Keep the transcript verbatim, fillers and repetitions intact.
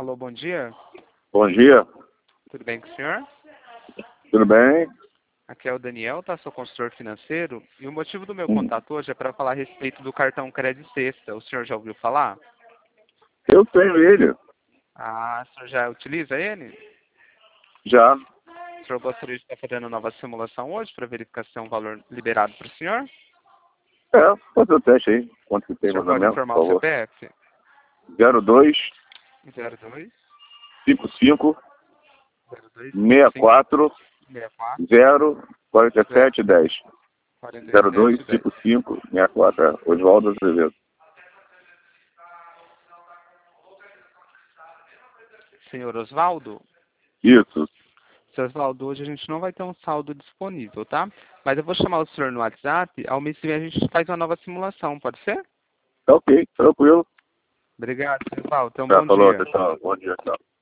Alô, bom dia. Bom dia. Tudo bem com o senhor? Tudo bem? Aqui é o Daniel, tá? Sou consultor financeiro. E o motivo do meu Hum. contato hoje é para falar a respeito do cartão Crédito Sexta. O senhor já ouviu falar? Eu tenho ele. Ah, o senhor já utiliza ele? Já. O senhor gostaria de estar fazendo nova simulação hoje para verificar se é um valor liberado para o senhor? É, fazer o teste aí. Quanto que O tem senhor mais ou pode menos, por informar o favor? C P F? zero dois zero dois, cinco cinco zero dois, seis quatro seis quatro, zero quatro zero sete dez. quatro zero dois sete dez. cinco cinco seis quatro. É, Oswaldo Azevedo. Senhor Osvaldo? Isso. Senhor Osvaldo, hoje a gente não vai ter um saldo disponível, tá? Mas eu vou chamar o senhor no WhatsApp. Ao mês que vem a gente faz uma nova simulação, pode ser? Tá ok, tranquilo. Obrigado, senhor Osvaldo. Então, Já bom falou, dia. pessoal. Bom dia, tchau.